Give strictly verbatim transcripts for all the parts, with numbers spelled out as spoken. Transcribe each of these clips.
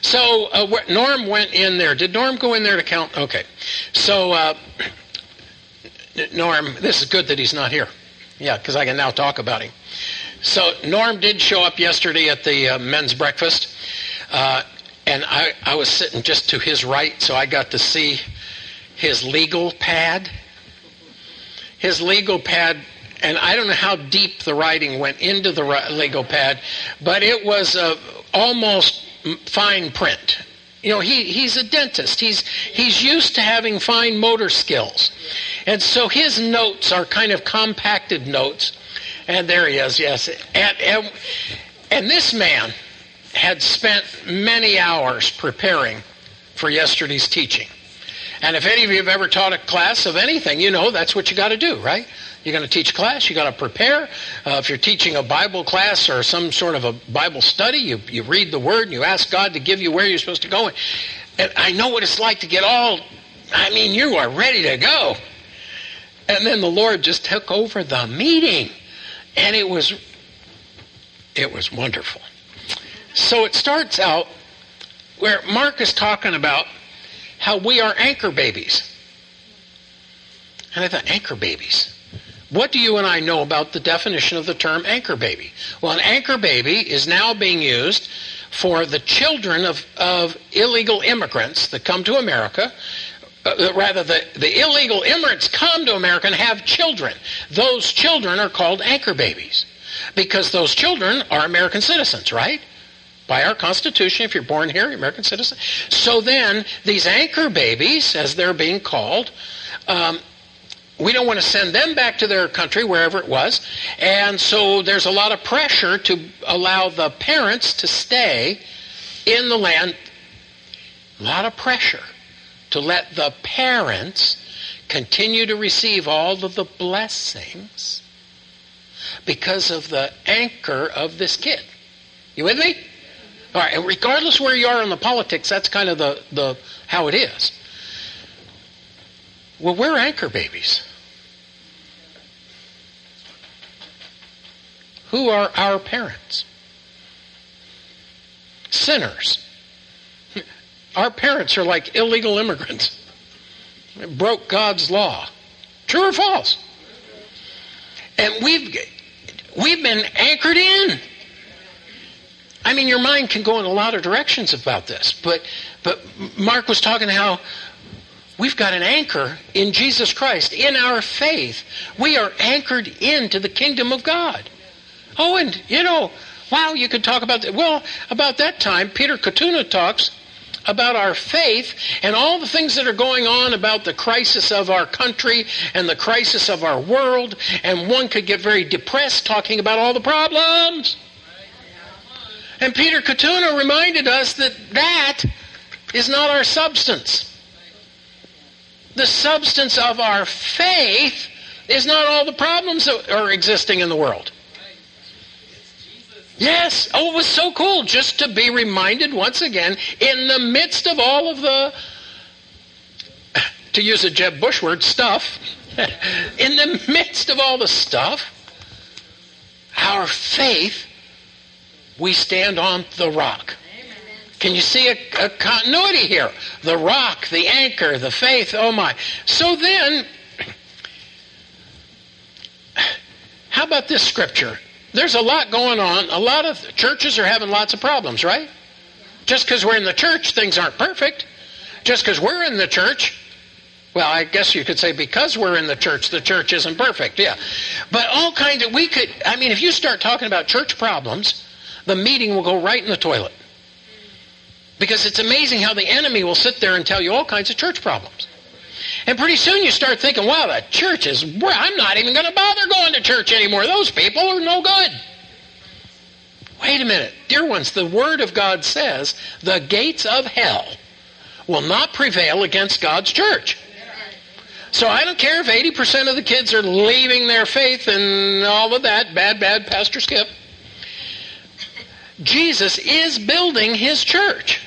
So uh, Norm went in there. Did Norm go in there to count? Okay. So uh, Norm, this is good that he's not here. Yeah, because I can now talk about him. So Norm did show up yesterday at the uh, men's breakfast. Uh, and I, I was sitting just to his right, so I got to see his legal pad. His legal pad, and I don't know how deep the writing went into the legal pad, but it was uh, almost fine print. You know, he, he's a dentist. He's he's used to having fine motor skills. And so his notes are kind of compacted notes. And there he is, yes. And, and, and this man had spent many hours preparing for yesterday's teaching. And if any of you have ever taught a class of anything, you know that's what you got to do, right? You're going to teach class, you got to prepare. Uh, if you're teaching a Bible class or some sort of a Bible study, you, you read the Word and you ask God to give you where you're supposed to go. And I know what it's like to get all, I mean, you are ready to go. And then the Lord just took over the meeting. And it was, it was wonderful. So it starts out where Mark is talking about how we are anchor babies. And I thought, anchor babies? What do you and I know about the definition of the term anchor baby? Well, an anchor baby is now being used for the children of, of illegal immigrants that come to America. Uh, rather, the, the illegal immigrants come to America and have children. Those children are called anchor babies because those children are American citizens, right? By our Constitution, if you're born here, you're American citizen. So then, these anchor babies, as they're being called, um, we don't want to send them back to their country, wherever it was. And so there's a lot of pressure to allow the parents to stay in the land. A lot of pressure to let the parents continue to receive all of the blessings because of the anchor of this kid. You with me? All right, and regardless where you are in the politics, that's kind of the, the how it is. Well, we're anchor babies. Who are our parents? Sinners. Our parents are like illegal immigrants. They broke God's law. True or false? And we've we've been anchored in. I mean, your mind can go in a lot of directions about this, but but Mark was talking how we've got an anchor in Jesus Christ, in our faith. We are anchored into the kingdom of God. Oh, and you know, wow, you could talk about that. Well, about that time, Peter Katuna talks about our faith and all the things that are going on about the crisis of our country and the crisis of our world, and one could get very depressed talking about all the problems. And Peter Katuna reminded us that that is not our substance. The substance of our faith is not all the problems that are existing in the world. Yes. Oh, it was so cool just to be reminded once again, in the midst of all of the, to use a Jeb Bush word, stuff, in the midst of all the stuff, our faith, we stand on the rock. Can you see a, a continuity here? The rock, the anchor, the faith, oh my. So then, how about this scripture? There's a lot going on. A lot of churches are having lots of problems, right? Just because we're in the church, things aren't perfect. Just because we're in the church, well, I guess you could say because we're in the church, the church isn't perfect, yeah. But all kinds of, we could, I mean, if you start talking about church problems, the meeting will go right in the toilet. Because it's amazing how the enemy will sit there and tell you all kinds of church problems. And pretty soon you start thinking, wow, the church is, I'm not even going to bother going to church anymore. Those people are no good. Wait a minute. Dear ones, the Word of God says the gates of hell will not prevail against God's church. So I don't care if eighty percent of the kids are leaving their faith and all of that. Bad, bad, Pastor Skip. Jesus is building His church.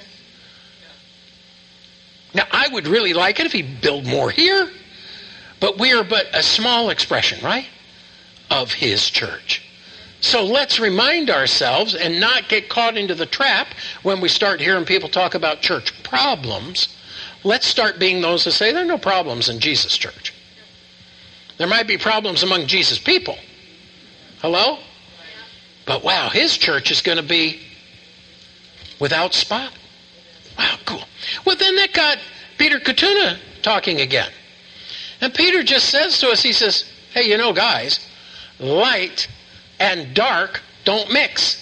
Now, I would really like it if He'd build more here, but we are but a small expression, right, of His church. So let's remind ourselves and not get caught into the trap when we start hearing people talk about church problems. Let's start being those that say there are no problems in Jesus' church. There might be problems among Jesus' people. Hello? But wow, his church is going to be without spot. Wow, cool. Well, then that got Peter Katuna talking again. And Peter just says to us, he says, hey, you know, guys, light and dark don't mix.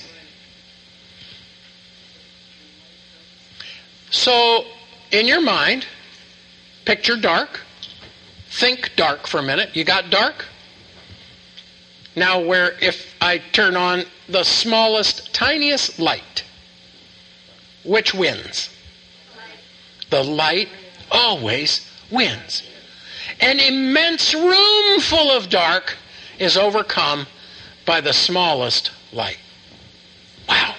So, in your mind, picture dark. Think dark for a minute. You got dark? Now, where if I turn on the smallest, tiniest light, which wins? The light always wins. An immense room full of dark is overcome by the smallest light. Wow.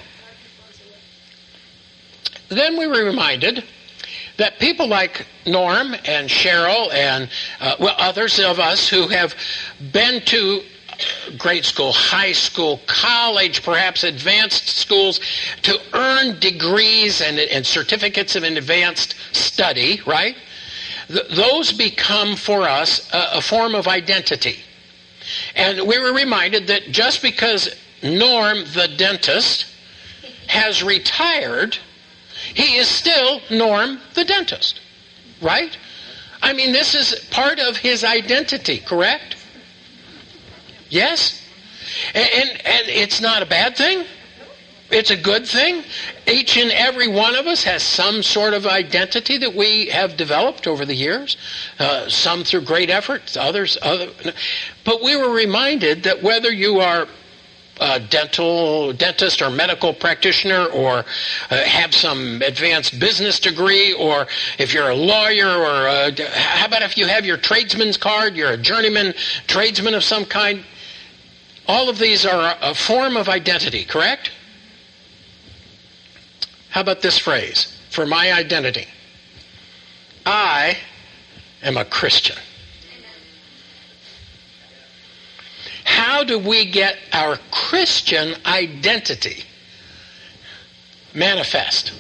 Then we were reminded that people like Norm and Cheryl and uh, well, others of us who have been to grade school, high school, college, perhaps advanced schools to earn degrees and, and certificates of advanced study, right? Th- those become for us a, a form of identity. And we were reminded that just because Norm the dentist has retired, he is still Norm the dentist, right? I mean, this is part of his identity, correct? Yes? And, and, and it's not a bad thing. It's a good thing. Each and every one of us has some sort of identity that we have developed over the years. Uh, some through great effort, others other. But we were reminded that whether you are a dental dentist or medical practitioner or uh, have some advanced business degree, or if you're a lawyer, or a, how about if you have your tradesman's card, you're a journeyman tradesman of some kind. All of these are a form of identity, correct? How about this phrase? For my identity, I am a Christian. How do we get our Christian identity manifest?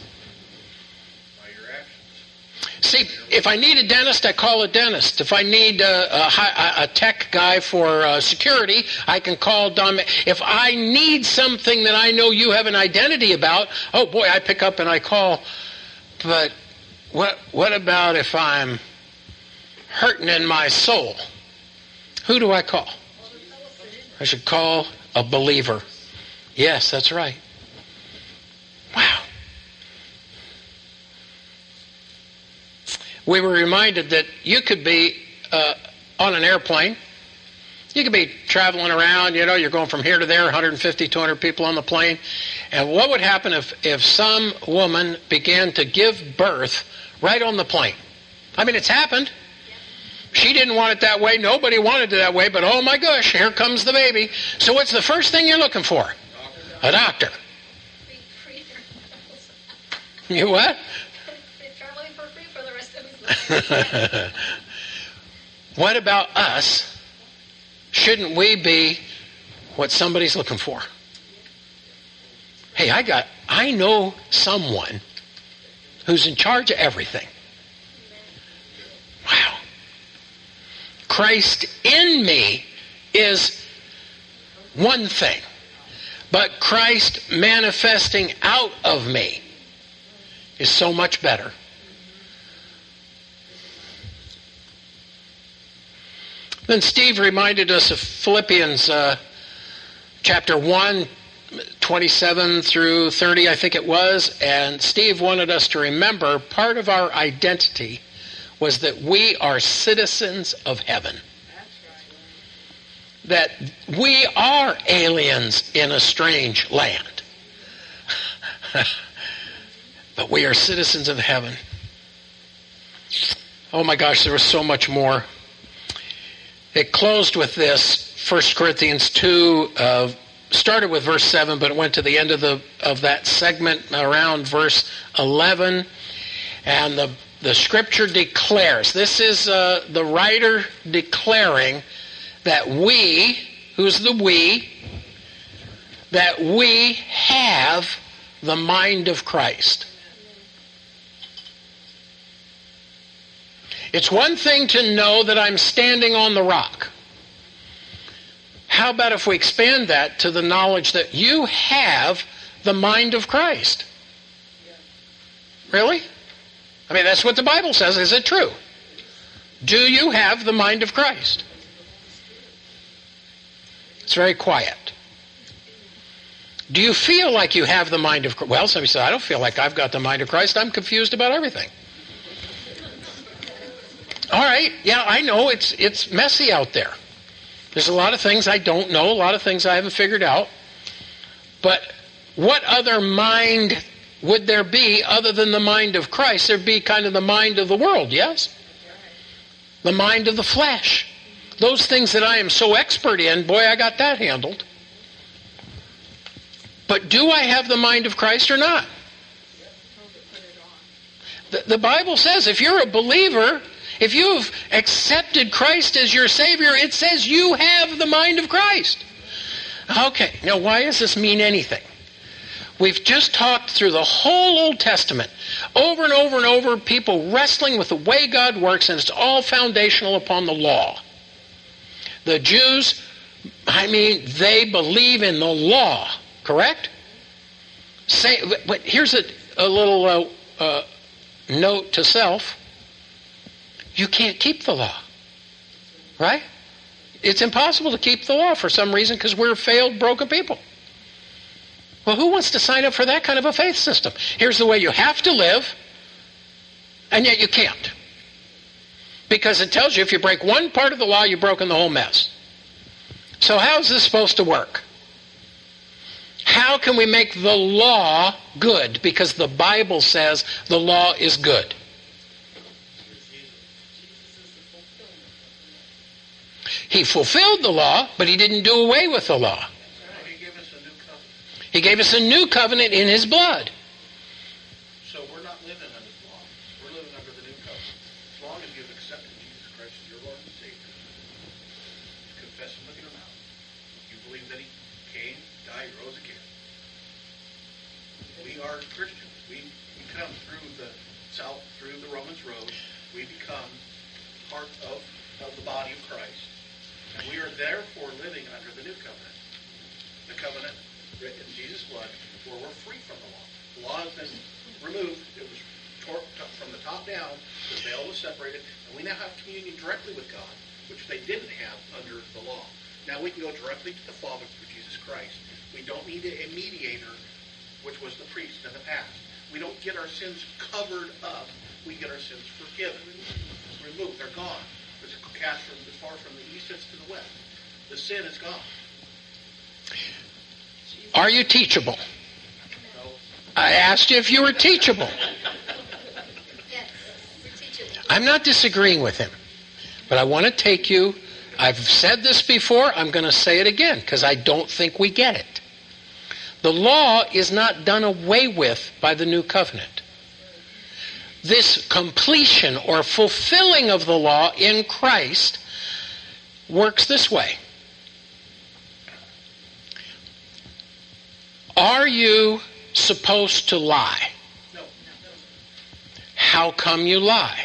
See, if I need a dentist, I call a dentist. If I need a, a, a tech guy for uh, security, I can call Don. If I need something that I know you have an identity about, oh boy, I pick up and I call. But what what about if I'm hurting in my soul? Who do I call? I should call a believer. Yes, that's right. Wow. We were reminded that you could be uh, on an airplane. You could be traveling around, you know, you're going from here to there, one hundred fifty, two hundred people on the plane. And what would happen if, if some woman began to give birth right on the plane? I mean, it's happened. She didn't want it that way. Nobody wanted it that way. But oh my gosh, here comes the baby. So what's the first thing you're looking for? A doctor. You what? What about us? Shouldn't we be what somebody's looking for? Hey, I got, I know someone who's in charge of everything. Wow. Christ in me is one thing, but Christ manifesting out of me is so much better. Then Steve reminded us of Philippians uh, chapter one, twenty-seven through thirty, I think it was. And Steve wanted us to remember part of our identity was that we are citizens of heaven. That we are aliens in a strange land. But we are citizens of heaven. Oh my gosh, there was so much more. It closed with this, First Corinthians two, uh, started with verse seven, but it went to the end of the of that segment around verse eleven. And the, the scripture declares, this is uh, the writer declaring that we, who's the we? that we have the mind of Christ. It's one thing to know that I'm standing on the rock. How about if we expand that to the knowledge that you have the mind of Christ? Really? I mean, that's what the Bible says. Is it true? Do you have the mind of Christ? It's very quiet. Do you feel like you have the mind of Christ? Well, somebody said, I don't feel like I've got the mind of Christ. I'm confused about everything. All right, yeah, I know it's it's messy out there. There's a lot of things I don't know, a lot of things I haven't figured out. But what other mind would there be other than the mind of Christ? There'd be kind of the mind of the world, yes? The mind of the flesh. Those things that I am so expert in, boy, I got that handled. But do I have the mind of Christ or not? The, the Bible says if you're a believer, if you've accepted Christ as your Savior, it says you have the mind of Christ. Okay, now why does this mean anything? We've just talked through the whole Old Testament, over and over and over, people wrestling with the way God works, and it's all foundational upon the law. The Jews, I mean, they believe in the law, correct? Say, but here's a, a little uh, uh, note to self. You can't keep the law, right? It's impossible to keep the law for some reason because we're failed, broken people. Well, who wants to sign up for that kind of a faith system? Here's the way you have to live, and yet you can't. Because it tells you if you break one part of the law, you've broken the whole mess. So how is this supposed to work? How can we make the law good? Because the Bible says the law is good. He fulfilled the law, but he didn't do away with the law. He gave us a new covenant. He gave us a new covenant in his blood. So we're not living under the law. We're living under the new covenant. As long as you've accepted Jesus Christ as your Lord and Savior, you confess him with your mouth. You believe that he came, died, rose again. We are Christians. We, we come through the south, through the Romans road. We become part of, of the body of Christ. And we are therefore living under the new covenant. The covenant written in Jesus' blood, where we're free from the law. The law has been removed. It was tore from the top down. The veil was separated. And we now have communion directly with God, which they didn't have under the law. Now we can go directly to the Father through Jesus Christ. We don't need a mediator, which was the priest in the past. We don't get our sins covered up. We get our sins forgiven, removed. They're gone. It's cast from as far from the east as to the west. The sin is gone. Are you teachable? No. I asked you if you were teachable. Yes, we're teachable. I'm not disagreeing with him, but I want to take you, I've said this before, I'm going to say it again, because I don't think we get it. The law is not done away with by the new covenant. This completion or fulfilling of the law in Christ works this way. Are you supposed to lie? No. How come you lie?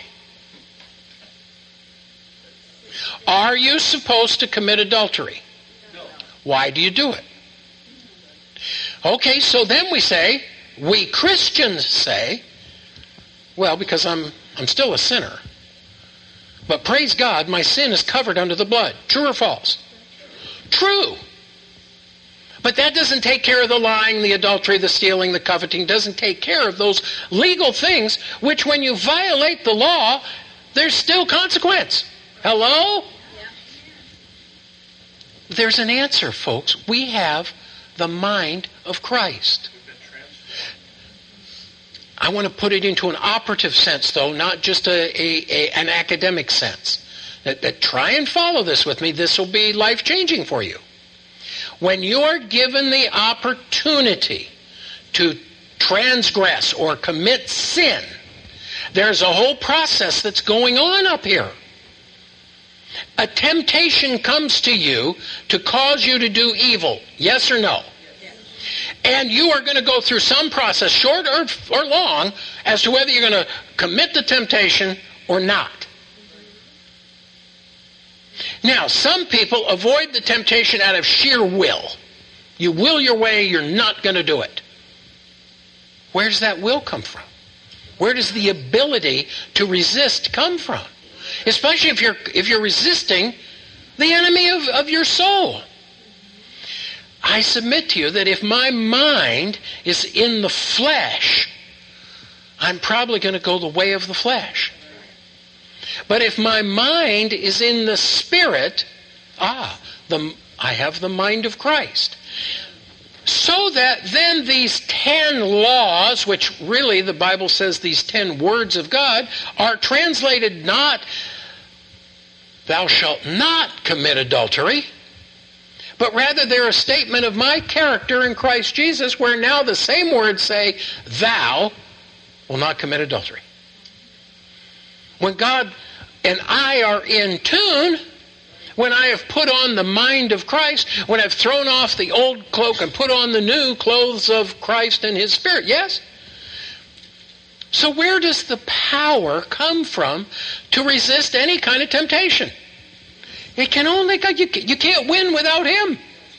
Are you supposed to commit adultery? No. Why do you do it? Okay, so then we say, we Christians say, well, because I'm I'm still a sinner. But praise God, my sin is covered under the blood. True or false? True. But that doesn't take care of the lying, the adultery, the stealing, the coveting. Doesn't take care of those legal things, which when you violate the law, there's still consequence. Hello? There's an answer, folks. We have the mind of Christ. I want to put it into an operative sense, though, not just a, a, a an academic sense. That, that try and follow this with me. This will be life-changing for you. When you're given the opportunity to transgress or commit sin, there's a whole process that's going on up here. A temptation comes to you to cause you to do evil. Yes or no? Yes. And you are going to go through some process, short or, or long, as to whether you're going to commit the temptation or not. Now, some people avoid the temptation out of sheer will. You will your way, you're not going to do it. Where does that will come from? Where does the ability to resist come from? Especially if you're if you're resisting the enemy of, of your soul. I submit to you that if my mind is in the flesh, I'm probably going to go the way of the flesh. But if my mind is in the Spirit, ah, the, I have the mind of Christ. So that then these ten laws, which really the Bible says these ten words of God, are translated not, thou shalt not commit adultery, but rather they're a statement of my character in Christ Jesus, where now the same words say, thou will not commit adultery. When God and I are in tune, when I have put on the mind of Christ, when I've thrown off the old cloak and put on the new clothes of Christ and His Spirit, yes? So where does the power come from to resist any kind of temptation? It can only God. You, you can't win without Him.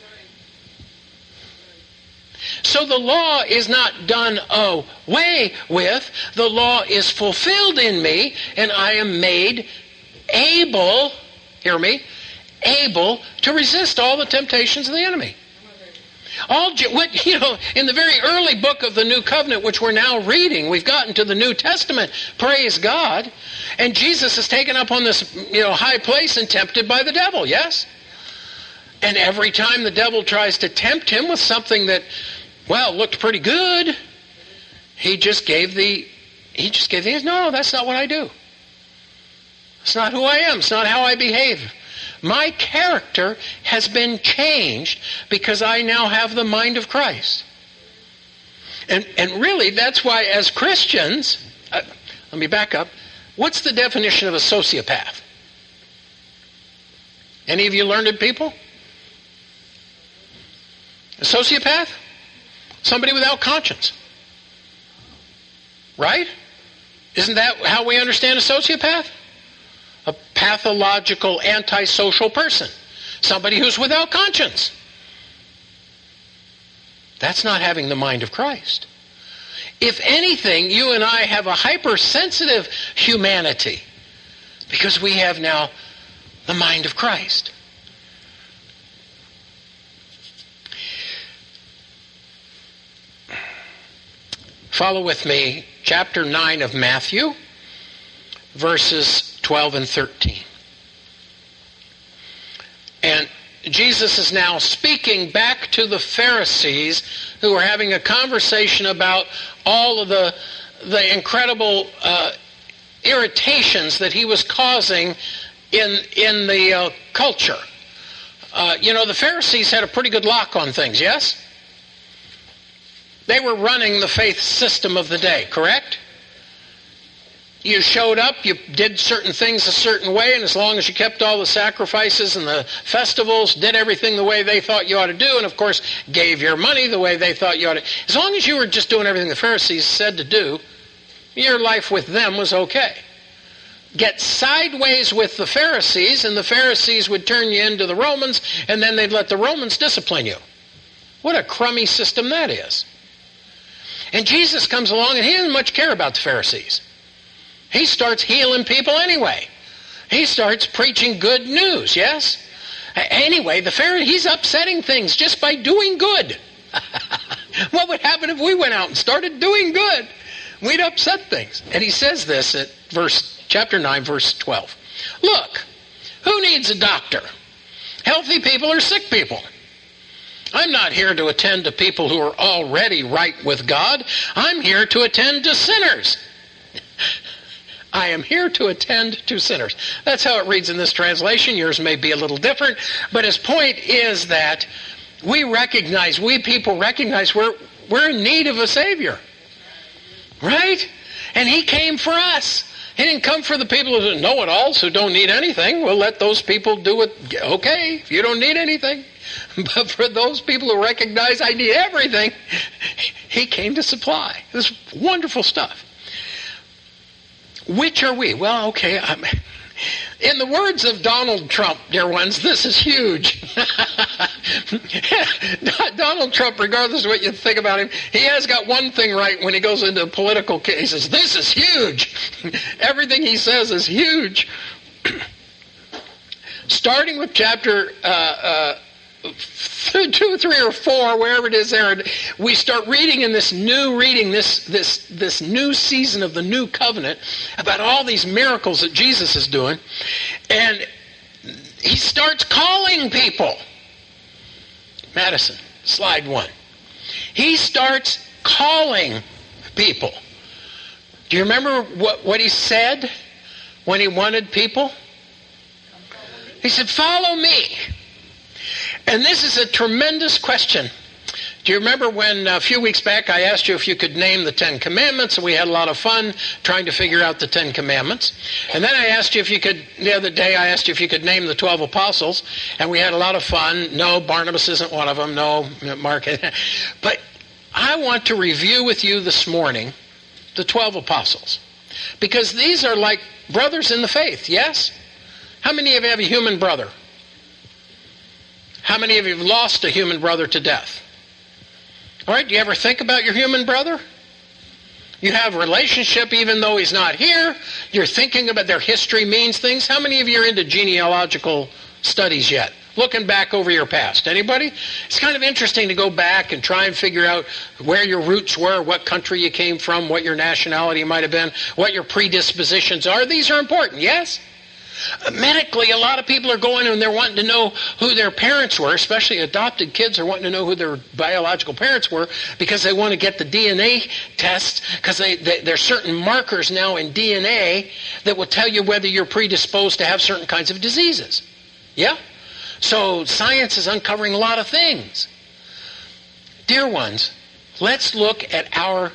So the law is not done away with. The law is fulfilled in me, and I am made able, hear me, able to resist all the temptations of the enemy. All what you know, in the very early book of the New Covenant, which we're now reading, we've gotten to the New Testament. Praise God! And Jesus is taken up on this, you know, high place and tempted by the devil. Yes. And every time the devil tries to tempt him with something that, well, looked pretty good, he just gave the, he just gave the answer. No, that's not what I do. It's not who I am. It's not how I behave. My character has been changed because I now have the mind of Christ. And and really, that's why as Christians, uh, let me back up. What's the definition of a sociopath? Any of you learned people? A sociopath? Somebody without conscience. Right? Isn't that how we understand a sociopath? A pathological, antisocial person. Somebody who's without conscience. That's not having the mind of Christ. If anything, you and I have a hypersensitive humanity because we have now the mind of Christ. Follow with me, chapter nine of Matthew, verses twelve and thirteen. And Jesus is now speaking back to the Pharisees who are having a conversation about all of the, the incredible uh, irritations that he was causing in, in the uh, culture. Uh, you know, the Pharisees had a pretty good lock on things, yes? They were running the faith system of the day, correct? You showed up, you did certain things a certain way, and as long as you kept all the sacrifices and the festivals, did everything the way they thought you ought to do, and of course gave your money the way they thought you ought to. As long as you were just doing everything the Pharisees said to do, your life with them was okay. Get sideways with the Pharisees, and the Pharisees would turn you into the Romans, and then they'd let the Romans discipline you. What a crummy system that is. And Jesus comes along, and he doesn't much care about the Pharisees. He starts healing people anyway. He starts preaching good news, yes? Anyway, the Pharisee, he's upsetting things just by doing good. What would happen if we went out and started doing good? We'd upset things. And he says this at verse chapter nine, verse twelve. Look, who needs a doctor? Healthy people or sick people? I'm not here to attend to people who are already right with God. I'm here to attend to sinners. I am here to attend to sinners. That's how it reads in this translation. Yours may be a little different. But his point is that we recognize, we people recognize we're, we're in need of a Savior. Right? And he came for us. He didn't come for the people who know-it-alls who don't need anything. We'll let those people do it. Okay, if you don't need anything. But for those people who recognize I need everything, he came to supply. This wonderful stuff. Which are we? Well, okay, I'm... In the words of Donald Trump, dear ones, this is huge. Donald Trump, regardless of what you think about him, he has got one thing right when he goes into political cases. This is huge. Everything he says is huge. Starting with chapter uh, uh, two, three, or four, wherever it is there, we start reading in this new reading, this this this new season of the new covenant, about all these miracles that Jesus is doing, and he starts calling people. Madison, slide one. He starts calling people. Do you remember what, what he said when he wanted people? He said, "Follow me." And this is a tremendous question. Do you remember when a few weeks back I asked you if you could name the Ten Commandments, and we had a lot of fun trying to figure out the Ten Commandments? And then I asked you if you could, the other day I asked you if you could name the twelve apostles, and we had a lot of fun. No, Barnabas isn't one of them. No, Mark. But I want to review with you this morning the twelve apostles, because these are like brothers in the faith, yes? How many of you have a human brother? How many of you have lost a human brother to death? All right, do you ever think about your human brother? You have a relationship even though he's not here. You're thinking about their history means things. How many of you are into genealogical studies yet? Looking back over your past. Anybody? It's kind of interesting to go back and try and figure out where your roots were, what country you came from, what your nationality might have been, what your predispositions are. These are important, yes? Medically, a lot of people are going and they're wanting to know who their parents were, especially adopted kids are wanting to know who their biological parents were because they want to get the D N A test, because they, they, there's certain markers now in D N A that will tell you whether you're predisposed to have certain kinds of diseases. Yeah? So science is uncovering a lot of things. Dear ones, let's look at our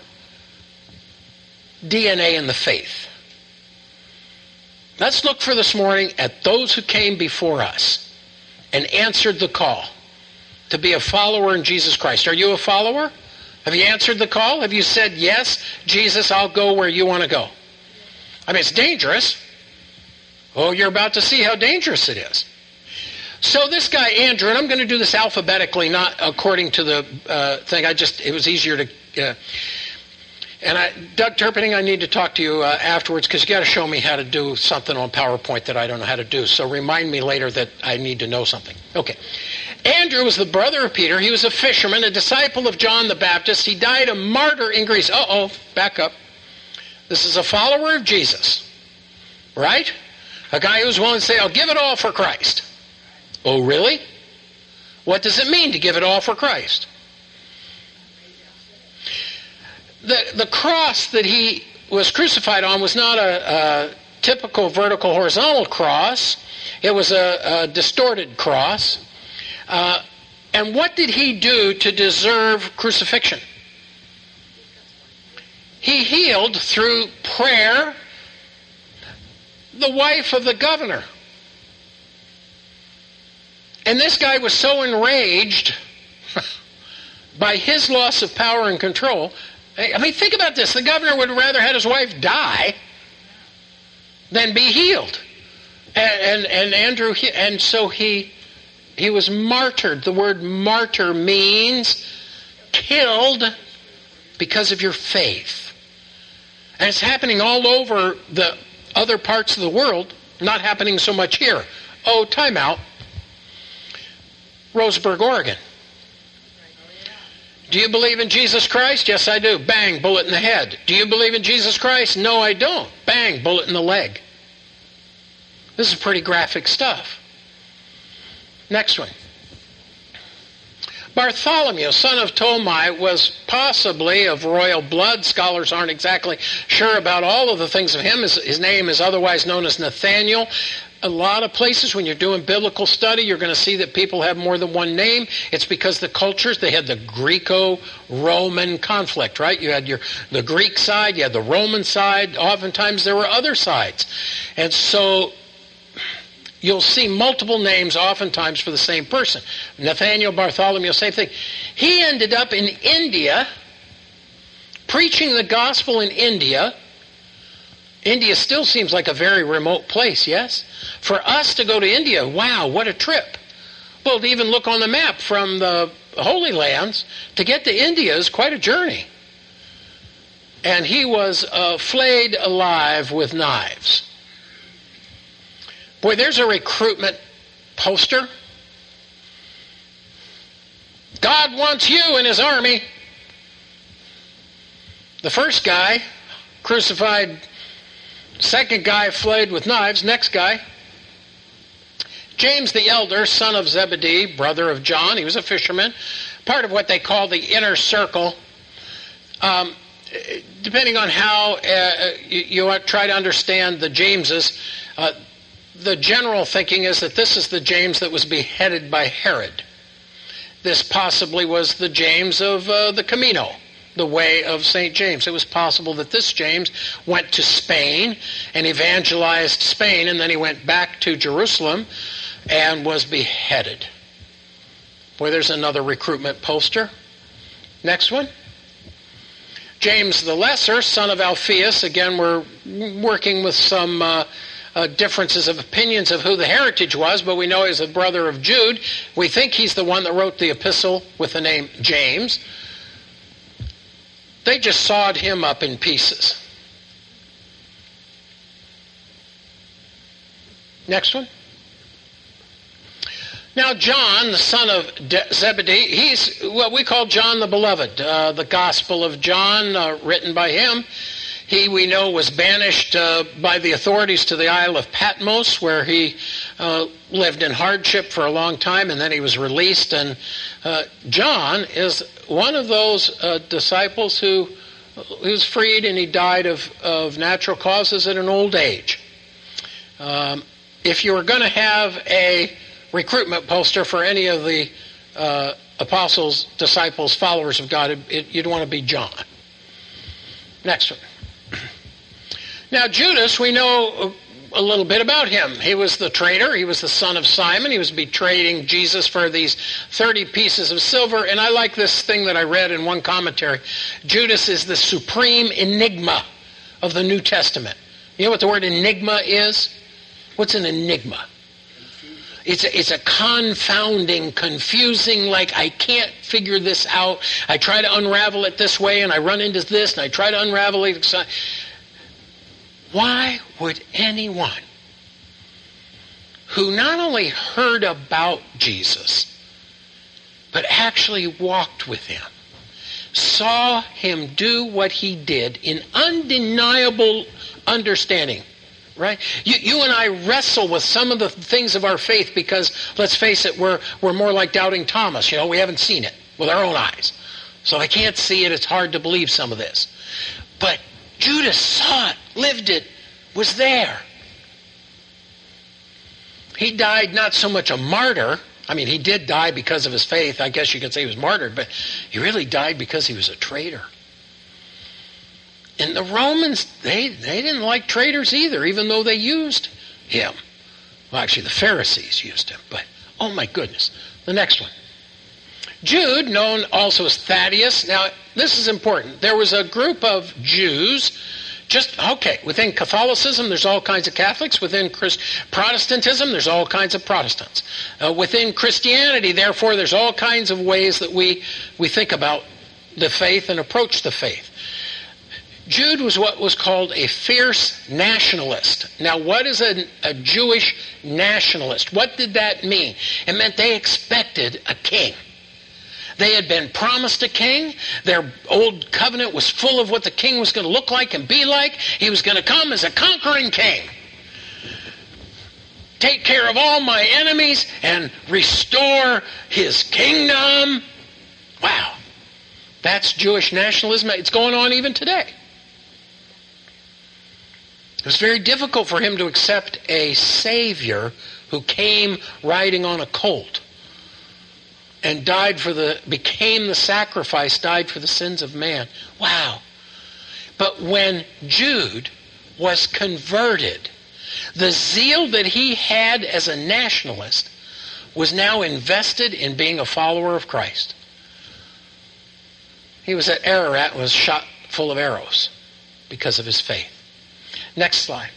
D N A in the faith. Let's look for this morning at those who came before us and answered the call to be a follower in Jesus Christ. Are you a follower? Have you answered the call? Have you said, yes, Jesus, I'll go where you want to go? I mean, it's dangerous. Oh, you're about to see how dangerous it is. So this guy, Andrew, and I'm going to do this alphabetically, not according to the uh, thing. I just, it was easier to... Uh, And I, Doug Turpinning, I need to talk to you uh, afterwards, because you got to show me how to do something on PowerPoint that I don't know how to do. So remind me later that I need to know something. Okay. Andrew was the brother of Peter. He was a fisherman, a disciple of John the Baptist. He died a martyr in Greece. Uh-oh, back up. This is a follower of Jesus, right? A guy who's willing to say, I'll give it all for Christ. Oh, really? What does it mean to give it all for Christ? The, the cross that he was crucified on was not a, a typical vertical horizontal cross. It was a, a distorted cross. Uh, and what did he do to deserve crucifixion? He healed through prayer the wife of the governor. And this guy was so enraged by his loss of power and control. I mean, think about this. The governor would rather have his wife die than be healed. And, and, and Andrew, and so he, he was martyred. The word martyr means killed because of your faith. And it's happening all over the other parts of the world, not happening so much here. Oh, time out. Roseburg, Oregon. Do you believe in Jesus Christ? Yes, I do. Bang, bullet in the head. Do you believe in Jesus Christ? No, I don't. Bang, bullet in the leg. This is pretty graphic stuff. Next one. Bartholomew, son of Ptolemy, was possibly of royal blood. Scholars aren't exactly sure about all of the things of him. His, his name is otherwise known as Nathaniel. A lot of places when you're doing biblical study, you're going to see that people have more than one name. It's because the cultures, they had the Greco-Roman conflict, right? You had your the Greek side, you had the Roman side. Oftentimes there were other sides. And so you'll see multiple names oftentimes for the same person. Nathaniel, Bartholomew, same thing. He ended up in India, preaching the gospel in India. India still seems like a very remote place, yes? For us to go to India, wow, what a trip. Well, to even look on the map from the Holy Lands, to get to India is quite a journey. And he was uh, flayed alive with knives. Boy, there's a recruitment poster. God wants you in his army. The first guy, crucified. Second guy, flayed with knives. Next guy, James the elder, son of Zebedee, brother of John. He was a fisherman. Part of what they call the inner circle. Um, depending on how uh, you, you try to understand the Jameses, uh, the general thinking is that this is the James that was beheaded by Herod. This possibly was the James of uh, the Camino, the way of Saint James. It was possible that this James went to Spain and evangelized Spain, and then he went back to Jerusalem and was beheaded. Boy, there's another recruitment poster. Next one. James the Lesser, son of Alphaeus. Again, we're working with some uh, uh, differences of opinions of who the heritage was, but we know he's a brother of Jude. We think he's the one that wrote the epistle with the name James. They just sawed him up in pieces. Next one. Now John, the son of De- Zebedee, he's what we call John the Beloved. Uh, the Gospel of John, uh, written by him. He, we know, was banished uh, by the authorities to the Isle of Patmos, where he uh, lived in hardship for a long time, and then he was released. And uh, John is one of those uh, disciples who, who was freed, and he died of, of natural causes at an old age. Um, if you were going to have a recruitment poster for any of the uh, apostles, disciples, followers of God, it, it, you'd want to be John. Next one. Now Judas, we know a little bit about him. He was the traitor. He was the son of Simon. He was betraying Jesus for these thirty pieces of silver. And I like this thing that I read in one commentary. Judas is the supreme enigma of the New Testament. You know what the word enigma is? What's an enigma? It's a, it's a confounding, confusing, like I can't figure this out. I try to unravel it this way and I run into this and I try to unravel it. Why would anyone who not only heard about Jesus, but actually walked with him, saw him do what he did in undeniable understanding, right? You, you and I wrestle with some of the things of our faith because, let's face it, we're, we're more like doubting Thomas. You know, we haven't seen it with our own eyes. So I can't see it. It's hard to believe some of this. But Judas saw it, lived it, was there. He died not so much a martyr. I mean, he did die because of his faith. I guess you could say he was martyred, but he really died because he was a traitor. And the Romans, they, they didn't like traitors either, even though they used him. Well, actually, the Pharisees used him, but oh my goodness. The next one. Jude, known also as Thaddeus. Now, this is important. There was a group of Jews, just, okay, within Catholicism, there's all kinds of Catholics. Within Christ, Protestantism, there's all kinds of Protestants. Uh, within Christianity, therefore, there's all kinds of ways that we, we think about the faith and approach the faith. Jude was what was called a fierce nationalist. Now, what is a, a Jewish nationalist? What did that mean? It meant they expected a king. They had been promised a king. Their old covenant was full of what the king was going to look like and be like. He was going to come as a conquering king. Take care of all my enemies and restore his kingdom. Wow. That's Jewish nationalism. It's going on even today. It was very difficult for him to accept a Savior who came riding on a colt and died for the, became the sacrifice, died for the sins of man. Wow. But when Jude was converted, The zeal that he had as a nationalist was now invested in being a follower of Christ. He was at Ararat and was shot full of arrows because of his faith. Next slide.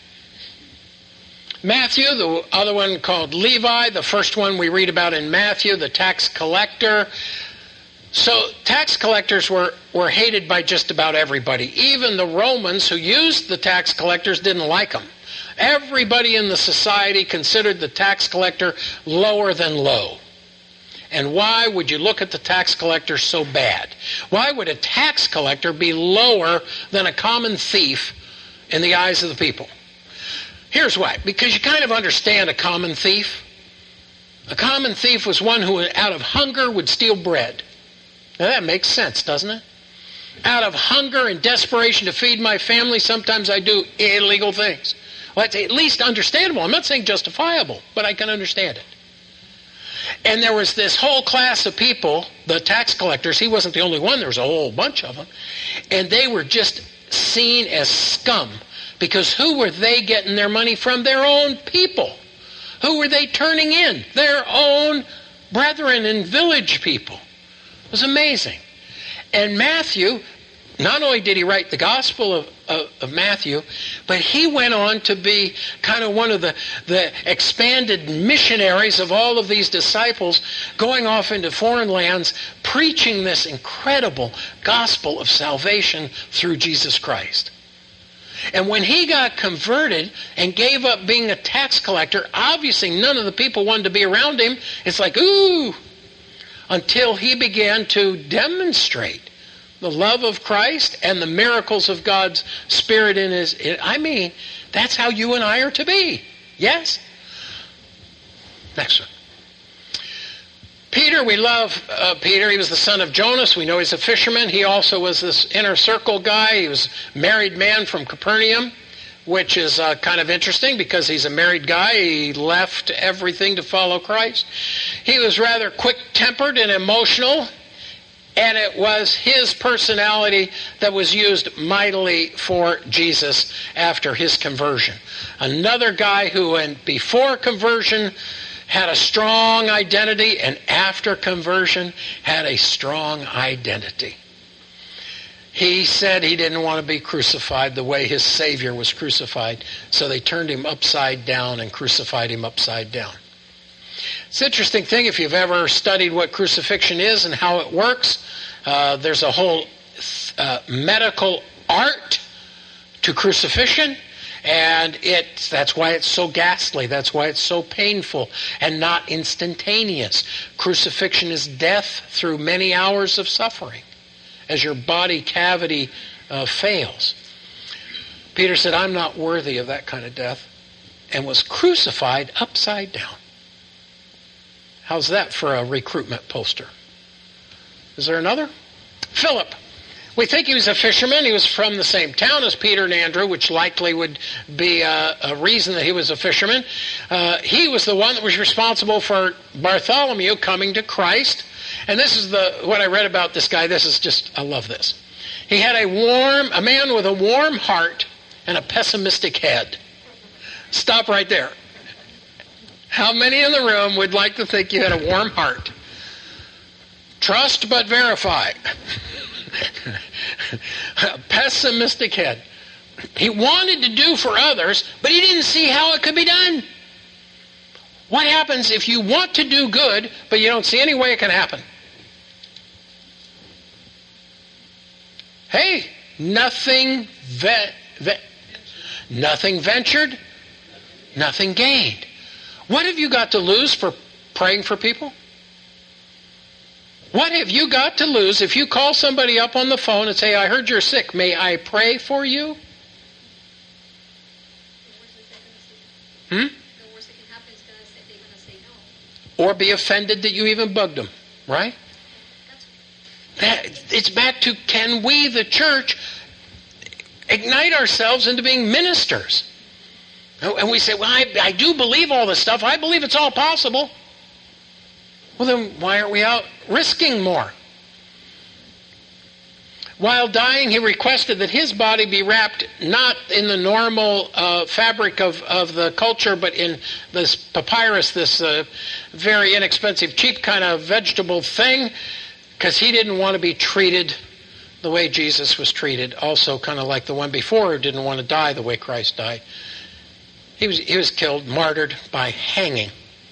Matthew, the other one called Levi, the first one we read about in Matthew, the tax collector. So tax collectors were, were hated by just about everybody. Even the Romans who used the tax collectors didn't like them. Everybody in the society considered the tax collector lower than low. And why would you look at the tax collector so bad? Why would a tax collector be lower than a common thief in the eyes of the people? Here's why. Because you kind of understand a common thief. A common thief was one who out of hunger would steal bread. Now that makes sense, doesn't it? Out of hunger and desperation to feed my family, sometimes I do illegal things. Well, that's at least understandable. I'm not saying justifiable, but I can understand it. And there was this whole class of people, the tax collectors. He wasn't the only one. There was a whole bunch of them. And they were just seen as scum. Because who were they getting their money from? Their own people. Who were they turning in? Their own brethren and village people. It was amazing. And Matthew, not only did he write the Gospel of, of, of Matthew, but he went on to be kind of one of the, the expanded missionaries of all of these disciples, going off into foreign lands, preaching this incredible gospel of salvation through Jesus Christ. And when he got converted and gave up being a tax collector, obviously none of the people wanted to be around him. It's like, ooh, until he began to demonstrate the love of Christ and the miracles of God's Spirit in his... I mean, that's how you and I are to be. Yes? Next one. Peter, we love uh, Peter. He was the son of Jonas. We know he's a fisherman. He also was this inner circle guy. He was a married man from Capernaum, which is uh, kind of interesting because he's a married guy. He left everything to follow Christ. He was rather quick-tempered and emotional, and it was his personality that was used mightily for Jesus after his conversion. Another guy who, went before conversion, had a strong identity, and after conversion had a strong identity. He said he didn't want to be crucified the way his Savior was crucified, so they turned him upside down and crucified him upside down. It's an interesting thing if you've ever studied what crucifixion is and how it works. Uh, there's a whole uh, medical art to crucifixion. And it, that's why it's so ghastly. That's why it's so painful and not instantaneous. Crucifixion is death through many hours of suffering as your body cavity uh, fails. Peter said, I'm not worthy of that kind of death, and was crucified upside down. How's that for a recruitment poster? Is there another? Philip. We think he was a fisherman. He was from the same town as Peter and Andrew, which likely would be a, a reason that he was a fisherman. Uh, he was the one that was responsible for Bartholomew coming to Christ. And this is the what I read about this guy. This is just, I love this. He had a warm, a man with a warm heart and a pessimistic head. Stop right there. How many in the room would like to think you had a warm heart? Trust but verify. A pessimistic head. He wanted to do for others, but he didn't see how it could be done. What happens if you want to do good, but you don't see any way it can happen? Hey, nothing ve- ve- nothing ventured, nothing gained. What have you got to lose for praying for people? What have you got to lose if you call somebody up on the phone and say, I heard you're sick. May I pray for you? Hmm? The worst that can happen is that they're going to say no. Or be offended that you even bugged them, right? That, it's back to, can we, the church, ignite ourselves into being ministers? And we say, well, I, I do believe all this stuff. I believe it's all possible. Well, then why aren't we out risking more? While dying, he requested that his body be wrapped not in the normal uh, fabric of, of the culture, but in this papyrus, this uh, very inexpensive, cheap kind of vegetable thing, because he didn't want to be treated the way Jesus was treated. Also, kind of like the one before, who didn't want to die the way Christ died. He was, he was killed, martyred by hanging.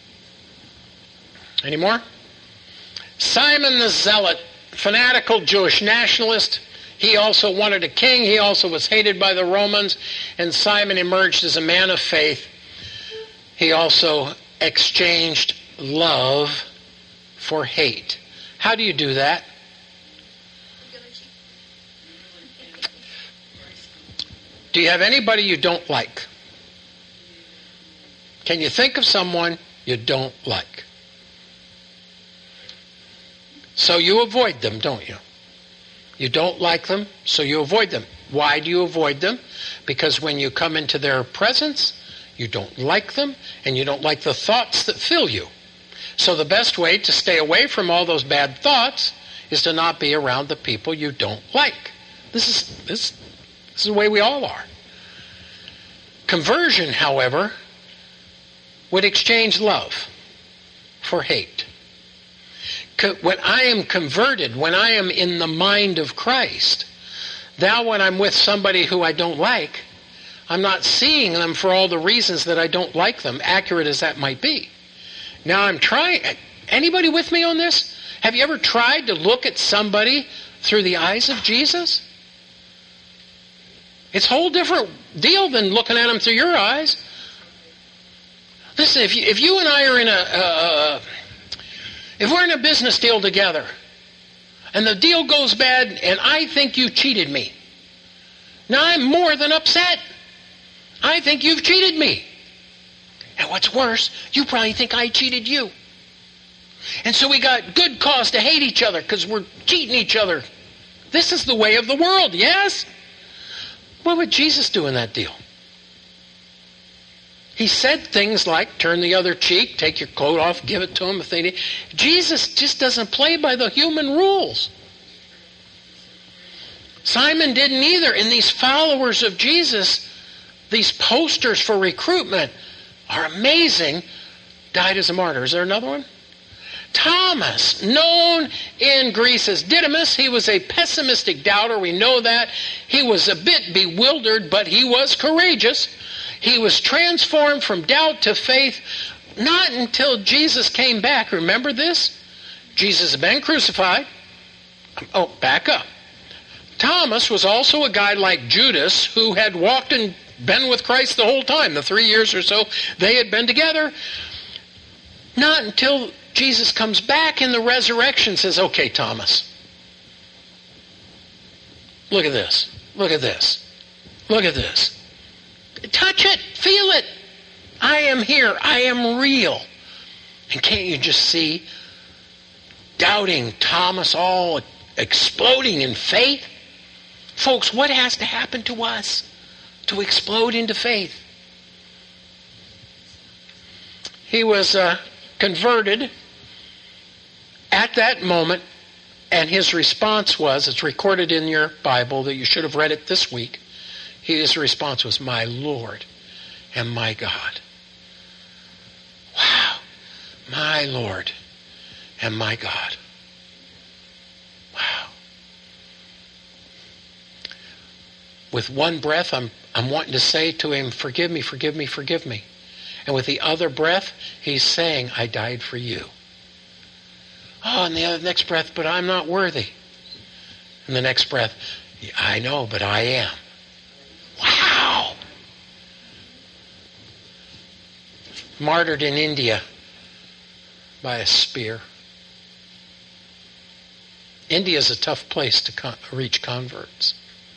Any more? Simon the Zealot, fanatical Jewish nationalist. He also wanted a king. He also was hated by the Romans. And Simon emerged as a man of faith. He also exchanged love for hate. How do you do that? Do you have anybody you don't like? Can you think of someone you don't like? So you avoid them, don't you? You don't like them, so you avoid them. Why do you avoid them? Because when you come into their presence, you don't like them, and you don't like the thoughts that fill you. So the best way to stay away from all those bad thoughts is to not be around the people you don't like. This is, this, this is the way we all are. Conversion, however, would exchange love for hate. When I am converted, when I am in the mind of Christ, now when I'm with somebody who I don't like, I'm not seeing them for all the reasons that I don't like them, accurate as that might be. Now I'm trying. Anybody with me on this? Have you ever tried to look at somebody through the eyes of Jesus? It's a whole different deal than looking at them through your eyes. Listen, if you, if you and I are in a... Uh, If we're in a business deal together, and the deal goes bad, and I think you cheated me, now I'm more than upset. I think you've cheated me. And what's worse, you probably think I cheated you. And so we got good cause to hate each other because we're cheating each other. This is the way of the world, yes? What would Jesus do in that deal? He said things like, turn the other cheek, take your coat off, give it to them if they need. Jesus just doesn't play by the human rules. Simon didn't either. And these followers of Jesus, these posters for recruitment, are amazing. Died as a martyr. Is there another one? Thomas, known in Greece as Didymus, he was a pessimistic doubter. We know that. He was a bit bewildered, but he was courageous. He was transformed from doubt to faith not until Jesus came back. Remember this? Jesus had been crucified. Oh, back up. Thomas was also a guy like Judas who had walked and been with Christ the whole time, the three years or so they had been together. Not until Jesus comes back in the resurrection says, okay, Thomas, look at this. Look at this. Look at this. Touch it. Feel it. I am here. I am real. And can't you just see doubting Thomas all exploding in faith? Folks, what has to happen to us to explode into faith? He was uh, converted at that moment, and his response was, it's recorded in your Bible that you should have read it this week. His response was, my Lord and my God. Wow. My Lord and my God. Wow. With one breath, I'm, I'm wanting to say to him, forgive me, forgive me, forgive me. And with the other breath, he's saying, I died for you. Oh, and the other, next breath, but I'm not worthy. And the next breath, I know, but I am. Wow! Martyred in India by a spear. India is a tough place to con- reach converts.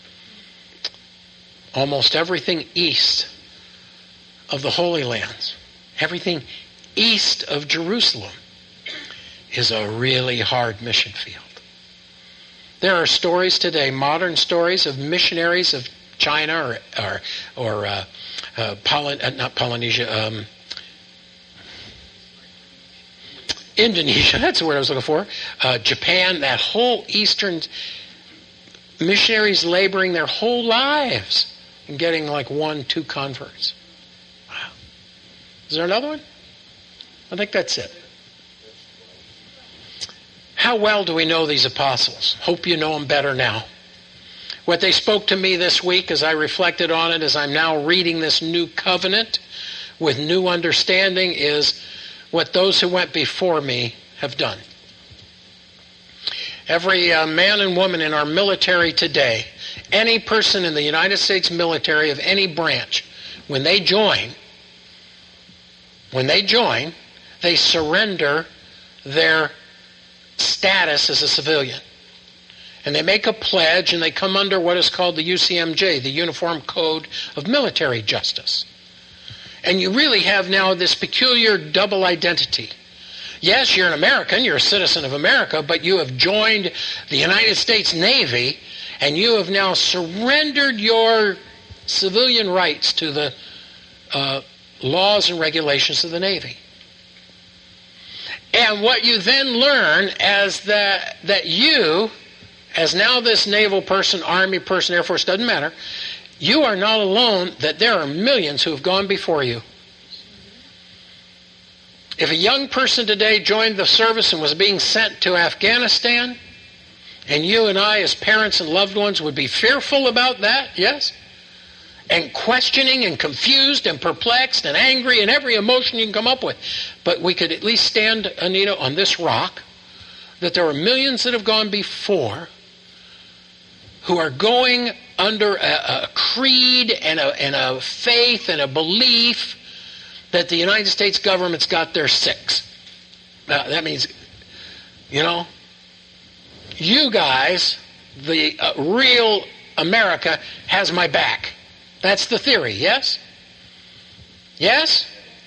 Almost everything east of the Holy Lands, everything east of Jerusalem, is a really hard mission field. There are stories today, modern stories of missionaries of China or or, or uh, uh, Poly- uh, not Polynesia, um, Indonesia, that's the word I was looking for, uh, Japan, that whole eastern, missionaries laboring their whole lives and getting like one, two converts. Wow. Is there another one? I think that's it. How well do we know these apostles? Hope you know them better now. What they spoke to me this week as I reflected on it, as I'm now reading this new covenant with new understanding, is what those who went before me have done. Every uh, man and woman in our military today, any person in the United States military of any branch, when they join, when they join, they surrender their status as a civilian. And they make a pledge, and they come under what is called the U C M J, the Uniform Code of Military Justice. And you really have now this peculiar double identity. Yes, you're an American, you're a citizen of America, but you have joined the United States Navy, and you have now surrendered your civilian rights to the uh, laws and regulations of the Navy. And what you then learn as that, that you, as now this naval person, Army person, Air Force, doesn't matter, you are not alone, that there are millions who have gone before you. If a young person today joined the service and was being sent to Afghanistan, and you and I as parents and loved ones would be fearful about that, yes? And questioning and confused and perplexed and angry and every emotion you can come up with. But we could at least stand, Anita, on this rock, that there are millions that have gone before who are going under a, a creed and a, and a faith and a belief that the United States government's got their six. Uh, that means, you know, you guys, the uh, real America, has my back. That's the theory, yes? Yes?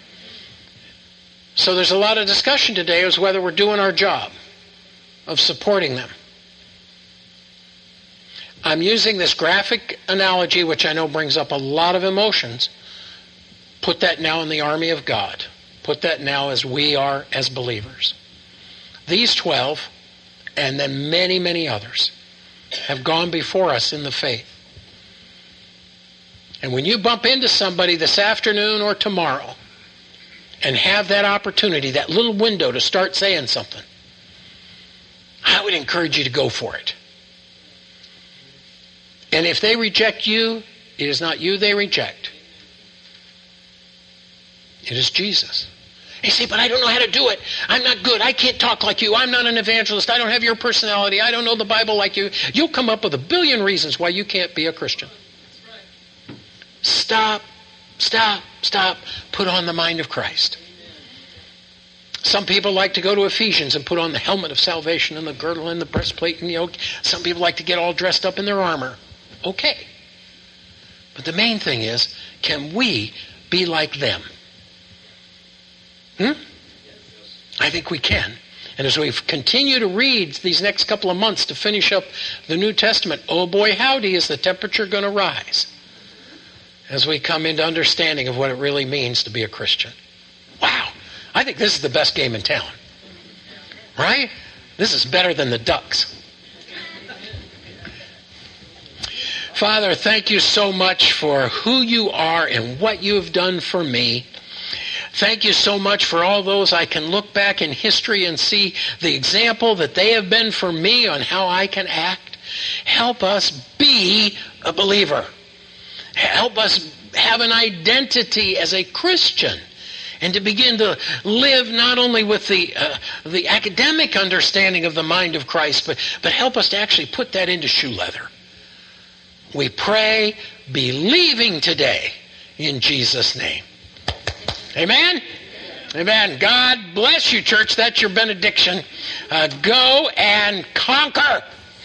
So there's a lot of discussion today as whether we're doing our job of supporting them. I'm using this graphic analogy, which I know brings up a lot of emotions. Put that now in the army of God. Put that now as we are as believers. These twelve, and then many, many others, have gone before us in the faith. And when you bump into somebody this afternoon or tomorrow and have that opportunity, that little window to start saying something, I would encourage you to go for it. And if they reject you, it is not you they reject. It is Jesus. You say, but I don't know how to do it. I'm not good. I can't talk like you. I'm not an evangelist. I don't have your personality. I don't know the Bible like you. You'll come up with a billion reasons why you can't be a Christian. Stop, stop, stop. Put on the mind of Christ. Some people like to go to Ephesians and put on the helmet of salvation and the girdle and the breastplate and the yoke. Some people like to get all dressed up in their armor. Okay. But the main thing is, can we be like them? Hmm? I think we can. And as we continue to read these next couple of months to finish up the New Testament, oh boy howdy, is the temperature going to rise as we come into understanding of what it really means to be a Christian. Wow. I think this is the best game in town. Right? This is better than the Ducks. Father, thank you so much for who you are and what you have done for me. Thank you so much for all those I can look back in history and see the example that they have been for me on how I can act. Help us be a believer. Help us have an identity as a Christian and to begin to live not only with the uh, the academic understanding of the mind of Christ, but, but help us to actually put that into shoe leather. We pray, believing today in Jesus' name. Amen? Amen. God bless you, church. That's your benediction. Uh, go and conquer.